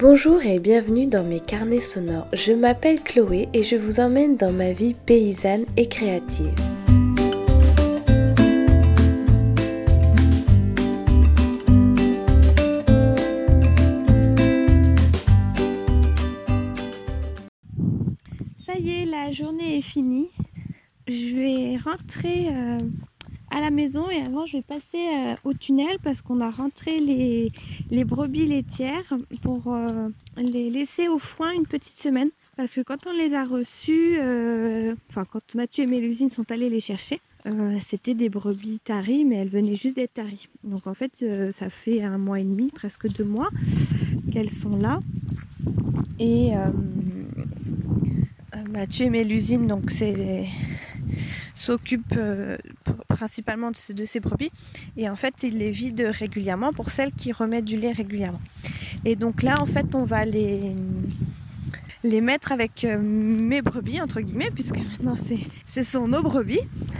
Bonjour et bienvenue dans mes carnets sonores. Je m'appelle Chloé et je vous emmène dans ma vie paysanne et créative. Ça y est, la journée est finie. Je vais rentrer à la maison et avant je vais passer au tunnel parce qu'on a rentré les brebis laitières pour les laisser au foin une petite semaine. Parce que quand on les a reçues, quand Mathieu et Mélusine sont allés les chercher, c'était des brebis taries, mais elles venaient juste d'être taries. Donc en fait, ça fait 1 mois et demi, presque 2 mois qu'elles sont là. Et Mathieu et Mélusine donc s'occupent principalement de ces brebis et en fait ils les vident régulièrement pour celles qui remettent du lait régulièrement. Et donc là en fait on va les mettre avec mes brebis entre guillemets, puisque maintenant ce sont nos brebis,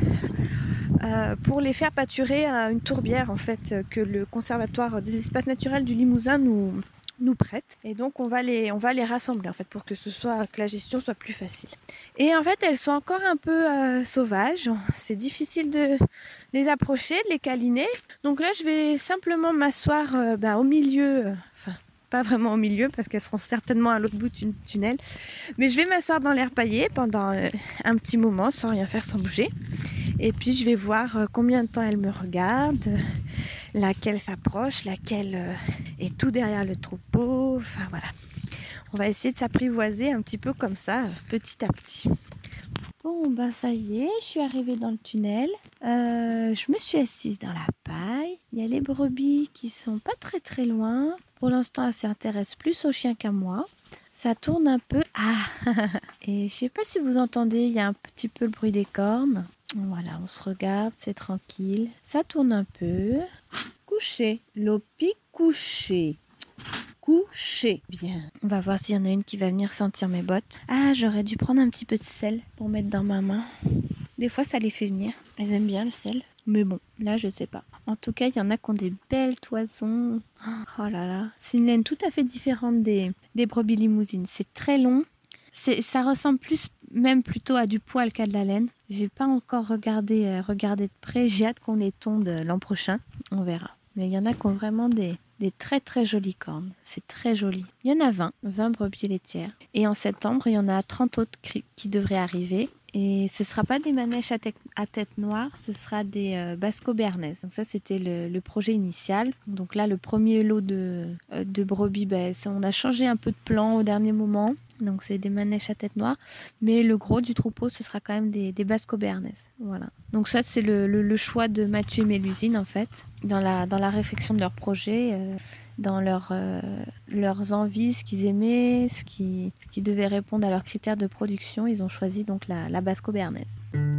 pour les faire pâturer à une tourbière en fait que le conservatoire des espaces naturels du Limousin nous prête. Et donc on va les rassembler en fait pour que la gestion soit plus facile. Et en fait elles sont encore un peu sauvages, c'est difficile de les approcher, de les câliner. Donc là je vais simplement m'asseoir au milieu, pas vraiment au milieu parce qu'elles seront certainement à l'autre bout du tunnel, mais je vais m'asseoir dans l'herbe paillée pendant un petit moment sans rien faire, sans bouger. Et puis je vais voir combien de temps elles me regardent, laquelle s'approche, laquelle est tout derrière le troupeau. Enfin voilà, on va essayer de s'apprivoiser un petit peu comme ça, petit à petit. Bon ça y est, je suis arrivée dans le tunnel, je me suis assise dans la paille. Il y a les brebis qui sont pas très très loin. Pour l'instant elles s'intéressent plus aux chiens qu'à moi. Ça tourne un peu, et je sais pas si vous entendez, il y a un petit peu le bruit des cornes. Voilà, on se regarde, c'est tranquille. Ça tourne un peu. Couché, Lopi couché. Couché. Bien. On va voir s'il y en a une qui va venir sentir mes bottes. J'aurais dû prendre un petit peu de sel pour mettre dans ma main. Des fois, ça les fait venir. Elles aiment bien le sel. Mais bon, là, je sais pas. En tout cas, il y en a qui ont des belles toisons. Oh là là. C'est une laine tout à fait différente des brebis limousines. C'est très long. Ça ressemble plutôt à du poil qu'à de la laine. J'ai pas encore regardé de près. J'ai hâte qu'on les tonde l'an prochain. On verra. Mais il y en a qui ont vraiment des très très jolies cornes. C'est très joli. Il y en a 20 brebis laitières. Et en septembre, il y en a 30 autres qui devraient arriver. Et ce ne sera pas des manèges à tête noire, ce sera des basco-béarnaises. Donc ça, c'était le projet initial. Donc là, le premier lot de brebis, on a changé un peu de plan au dernier moment. Donc c'est des manèges à tête noire. Mais le gros du troupeau, ce sera quand même des basco-béarnaises. Voilà. Donc ça, c'est le choix de Mathieu et Mélusine, en fait. Dans la réflexion de leur projet, dans leurs envies, ce qu'ils aimaient, ce qui devait répondre à leurs critères de production, ils ont choisi donc la basco-béarnaise.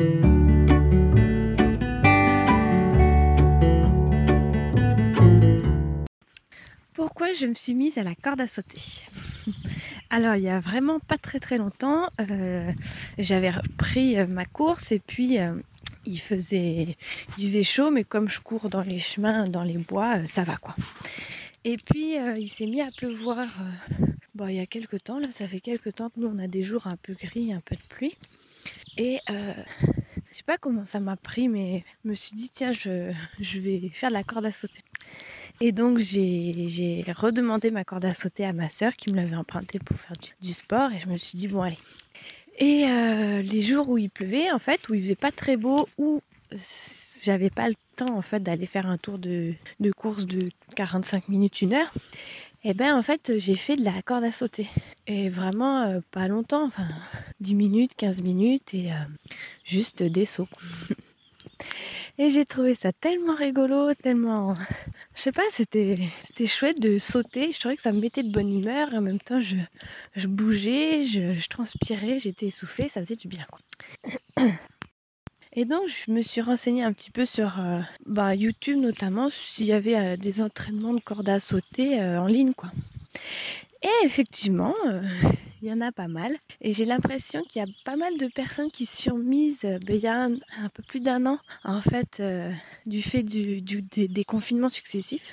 Pourquoi je me suis mise à la corde à sauter ? Alors, il y a vraiment pas très très longtemps, j'avais repris ma course et puis il faisait chaud, mais comme je cours dans les chemins, dans les bois, ça va quoi. Et puis il s'est mis à pleuvoir il y a quelques temps, là ça fait quelques temps que nous on a des jours un peu gris, un peu de pluie. Et je sais pas comment ça m'a pris, mais je me suis dit tiens je vais faire de la corde à sauter. Et donc j'ai redemandé ma corde à sauter à ma sœur qui me l'avait empruntée pour faire du sport, et je me suis dit bon allez. Et les jours où il pleuvait en fait, où il faisait pas très beau, où j'avais pas le temps en fait d'aller faire un tour de course de 45 minutes, 1 heure, et en fait j'ai fait de la corde à sauter. Et vraiment pas longtemps, 10 minutes, 15 minutes, et juste des sauts. Et j'ai trouvé ça tellement rigolo, tellement... Je sais pas, c'était chouette de sauter. Je trouvais que ça me mettait de bonne humeur. Et en même temps, je bougeais, je transpirais, j'étais essoufflée, ça faisait du bien, quoi. Et donc, je me suis renseignée un petit peu sur YouTube, notamment, s'il y avait des entraînements de corde à sauter en ligne, quoi. Et effectivement, il y en a pas mal. Et j'ai l'impression qu'il y a pas mal de personnes qui se sont mises il y a un peu plus d'1 an, en fait, du fait des confinements successifs.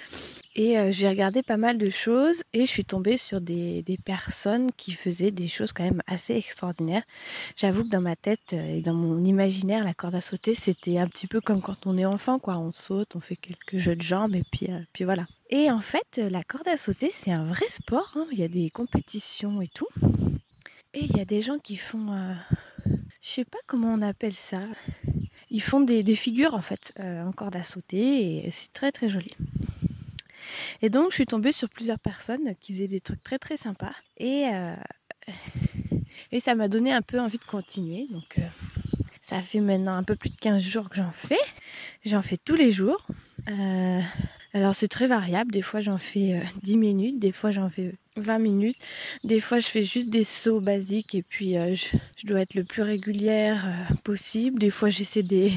Et j'ai regardé pas mal de choses et je suis tombée sur des personnes qui faisaient des choses quand même assez extraordinaires. J'avoue que dans ma tête et dans mon imaginaire, la corde à sauter, c'était un petit peu comme quand on est enfant, quoi. On saute, on fait quelques jeux de jambes et puis voilà. Et en fait, la corde à sauter, c'est un vrai sport, hein. Il y a des compétitions et tout. Et il y a des gens qui font... je sais pas comment on appelle ça. Ils font des figures en fait en corde à sauter et c'est très très joli. Et donc je suis tombée sur plusieurs personnes qui faisaient des trucs très très sympas et ça m'a donné un peu envie de continuer. Donc ça fait maintenant un peu plus de 15 jours que j'en fais tous les jours. Alors c'est très variable, des fois j'en fais 10 minutes, des fois j'en fais 20 minutes, des fois je fais juste des sauts basiques et puis je dois être le plus régulière possible, des fois j'essaie des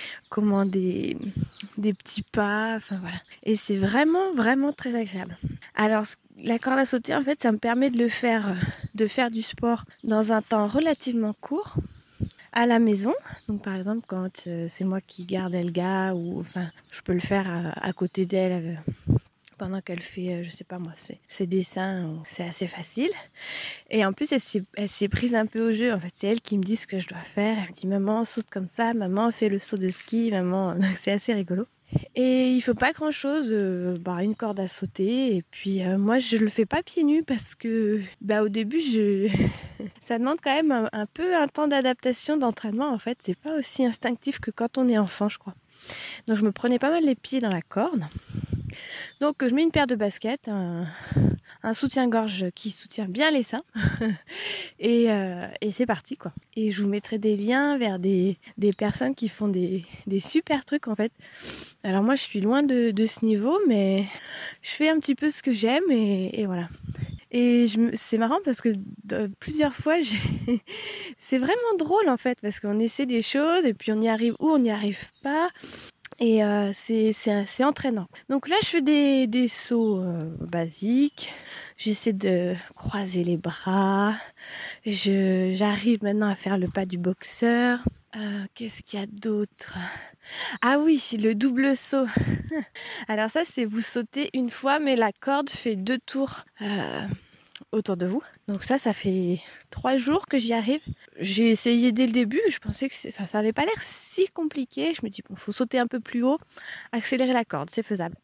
petits pas, enfin voilà. Et c'est vraiment vraiment très agréable. Alors la corde à sauter en fait ça me permet de faire du sport dans un temps relativement court. À la maison, donc par exemple quand c'est moi qui garde Elga ou enfin je peux le faire à côté d'elle pendant qu'elle fait je sais pas moi ses dessins, c'est assez facile. Et en plus elle s'est prise un peu au jeu, en fait c'est elle qui me dit ce que je dois faire, elle me dit maman saute comme ça, maman fais le saut de ski, maman, donc c'est assez rigolo. Et il faut pas grand chose, une corde à sauter et puis moi je le fais pas pieds nus parce que au début ça demande quand même un peu un temps d'adaptation, d'entraînement en fait, c'est pas aussi instinctif que quand on est enfant je crois. Donc je me prenais pas mal les pieds dans la corde. Donc je mets une paire de baskets, un soutien-gorge qui soutient bien les seins et c'est parti quoi. Et je vous mettrai des liens vers des personnes qui font des super trucs en fait. Alors moi je suis loin de ce niveau mais je fais un petit peu ce que j'aime et voilà. Et c'est marrant parce que plusieurs fois, c'est vraiment drôle en fait parce qu'on essaie des choses et puis on y arrive ou on n'y arrive pas. Et c'est entraînant. Donc là, je fais des sauts basiques. J'essaie de croiser les bras. J'arrive maintenant à faire le pas du boxeur. Qu'est-ce qu'il y a d'autre ? Ah oui, le double saut. Alors ça, c'est vous sautez une fois, mais la corde fait 2 tours autour de vous. Donc ça fait 3 jours que j'y arrive. J'ai essayé dès le début, je pensais que ça avait pas l'air si compliqué. Je me dis bon, faut sauter un peu plus haut, accélérer la corde, c'est faisable.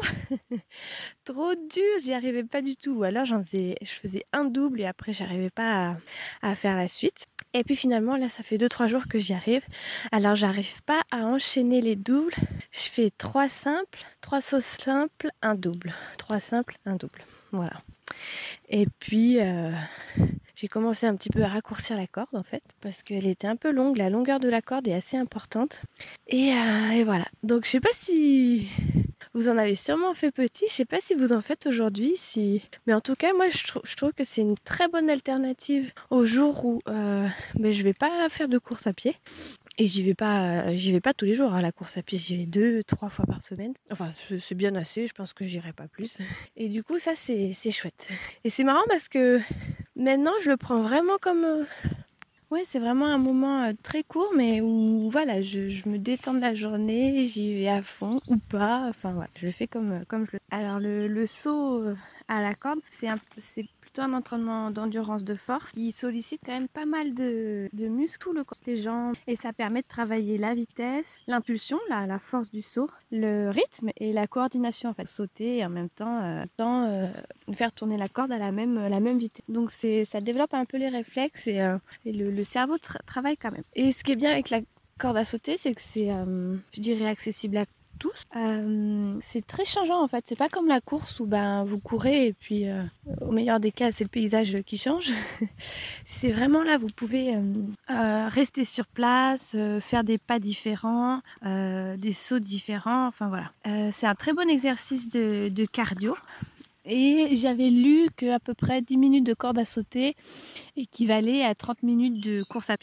Trop dur, j'y arrivais pas du tout. Ou alors je faisais un double et après j'arrivais pas à faire la suite. Et puis finalement là, ça fait 2-3 jours que j'y arrive. Alors j'arrive pas à enchaîner les doubles. Je fais 3 simples, 3 sauts simples, un double. 3 simples, un double. Voilà. Et puis j'ai commencé un petit peu à raccourcir la corde en fait parce qu'elle était un peu longue, la longueur de la corde est assez importante et voilà. Donc je sais pas si vous en avez sûrement fait petit, je sais pas si vous en faites aujourd'hui, mais en tout cas moi je trouve que c'est une très bonne alternative au jour où je vais pas faire de course à pied. Et j'y vais pas tous les jours à la course à pied, j'y vais 2-3 fois par semaine. Enfin, c'est bien assez, je pense que j'irai pas plus. Et du coup, ça, c'est chouette. Et c'est marrant parce que maintenant, je le prends vraiment comme... Ouais, c'est vraiment un moment très court, mais où voilà, je me détends de la journée, j'y vais à fond ou pas. Enfin voilà, je le fais comme je le... Alors le saut à la corde, c'est un entraînement d'endurance de force qui sollicite quand même pas mal de muscles, tout le corps, les jambes, et ça permet de travailler la vitesse, l'impulsion, la force du saut, le rythme et la coordination en fait, sauter et en même temps faire tourner la corde à la même vitesse. Donc ça développe un peu les réflexes et le cerveau travaille quand même. Et ce qui est bien avec la corde à sauter, c'est que c'est je dirais accessible à tous. C'est très changeant en fait, c'est pas comme la course où vous courez et puis au meilleur des cas c'est le paysage qui change. C'est vraiment là, vous pouvez rester sur place, faire des pas différents, des sauts différents, enfin voilà. C'est un très bon exercice de cardio. Et j'avais lu qu'à peu près 10 minutes de corde à sauter équivalait à 30 minutes de course à pied.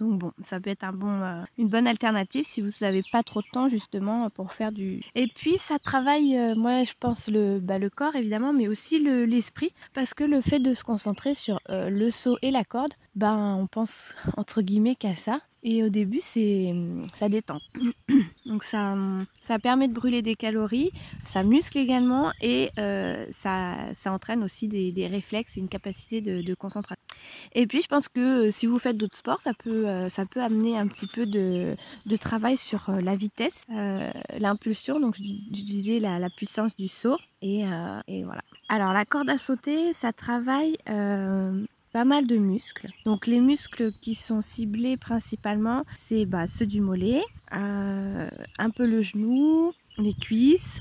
Donc bon, ça peut être une bonne alternative si vous n'avez pas trop de temps justement pour faire du... Et puis ça travaille, moi je pense le corps évidemment, mais aussi l'esprit, parce que le fait de se concentrer sur le saut et la corde, on pense entre guillemets qu'à ça. Et au début, ça détend. Donc ça permet de brûler des calories, ça muscle également et ça entraîne aussi des réflexes et une capacité de concentration. Et puis je pense que si vous faites d'autres sports, ça peut amener un petit peu de travail sur la vitesse, l'impulsion, donc je disais la puissance du saut et voilà. Alors la corde à sauter, ça travaille pas mal de muscles. Donc les muscles qui sont ciblés principalement, c'est ceux du mollet, un peu le genou, les cuisses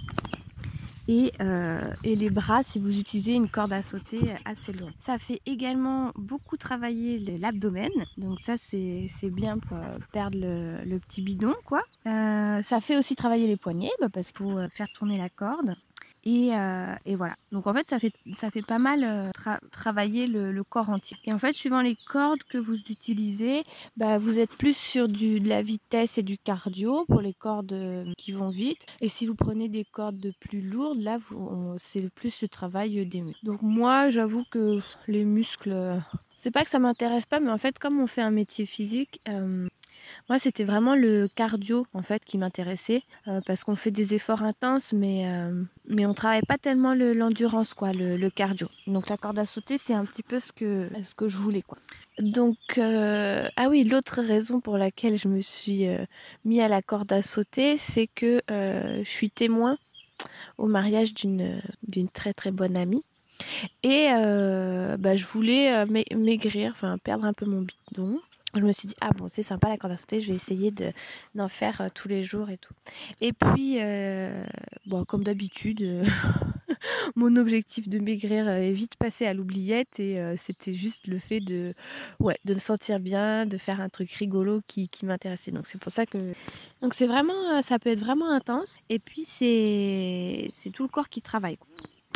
et les bras si vous utilisez une corde à sauter assez longue. Ça fait également beaucoup travailler l'abdomen, donc ça c'est bien pour perdre le petit bidon quoi. Ça fait aussi travailler les poignets parce qu'il faut faire tourner la corde. Et voilà. Donc en fait, ça fait pas mal travailler le corps entier. Et en fait, suivant les cordes que vous utilisez, vous êtes plus sur de la vitesse et du cardio pour les cordes qui vont vite. Et si vous prenez des cordes de plus lourdes, là, c'est plus le travail des muscles. Donc moi, j'avoue que les muscles, c'est pas que ça m'intéresse pas, mais en fait, comme on fait un métier physique, moi, c'était vraiment le cardio en fait qui m'intéressait parce qu'on fait des efforts intenses, mais on travaille pas tellement l'endurance, quoi, le cardio. Donc la corde à sauter, c'est un petit peu ce que je voulais, quoi. Donc ah oui, l'autre raison pour laquelle je me suis mis à la corde à sauter, c'est que je suis témoin au mariage d'une très très bonne amie. Et je voulais maigrir, enfin perdre un peu mon bidon. Je me suis dit, c'est sympa la corde à sauter, je vais essayer d'en faire tous les jours et tout. Et puis, comme d'habitude, mon objectif de maigrir est vite passé à l'oubliette et c'était juste le fait de me sentir bien, de faire un truc rigolo qui m'intéressait. Donc c'est pour ça que... Donc c'est vraiment, ça peut être vraiment intense et puis c'est tout le corps qui travaille, quoi.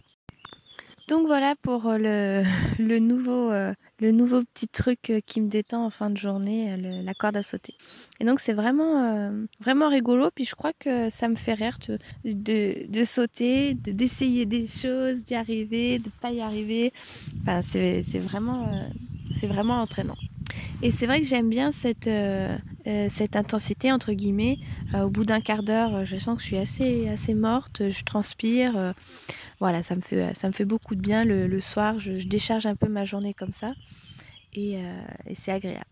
Donc voilà pour le nouveau petit truc qui me détend en fin de journée, la corde à sauter. Et donc c'est vraiment vraiment rigolo, puis je crois que ça me fait rire de sauter, d'essayer des choses, d'y arriver, de pas y arriver. Enfin, c'est vraiment entraînant. Et c'est vrai que j'aime bien cette intensité entre guillemets. Au bout d'un quart d'heure, je sens que je suis assez morte, je transpire. Voilà, ça me fait beaucoup de bien le soir. Je décharge un peu ma journée comme ça et c'est agréable.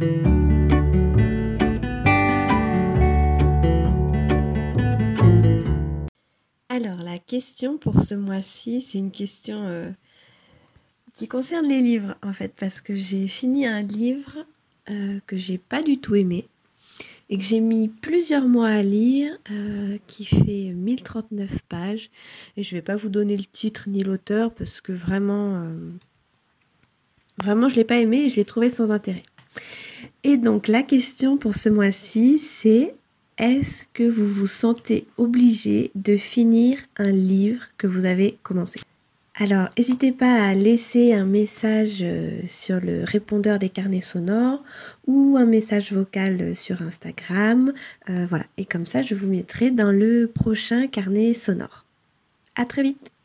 Alors la question pour ce mois-ci, c'est une question qui concerne les livres en fait, parce que j'ai fini un livre que j'ai pas du tout aimé et que j'ai mis plusieurs mois à lire, qui fait 1039 pages. Et je ne vais pas vous donner le titre ni l'auteur parce que vraiment je ne l'ai pas aimé et je l'ai trouvé sans intérêt. Et donc la question pour ce mois-ci, c'est: est-ce que vous vous sentez obligé de finir un livre que vous avez commencé ? Alors, n'hésitez pas à laisser un message sur le répondeur des carnets sonores ou un message vocal sur Instagram. Voilà, et comme ça, je vous mettrai dans le prochain carnet sonore. À très vite!